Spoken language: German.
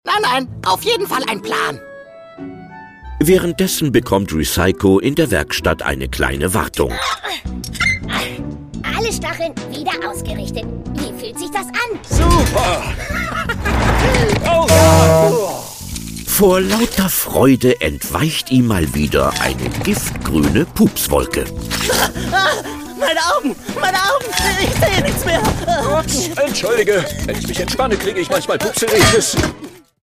Nein, auf jeden Fall ein Plan. Währenddessen bekommt Recyco in der Werkstatt eine kleine Wartung. Alle Stacheln wieder ausgerichtet. Wie fühlt sich das an? Super! Oh ja! Vor lauter Freude entweicht ihm mal wieder eine giftgrüne Pupswolke. Meine Augen! Ich sehe nichts mehr. Ups, entschuldige. Wenn ich mich entspanne, kriege ich manchmal Pupseritis.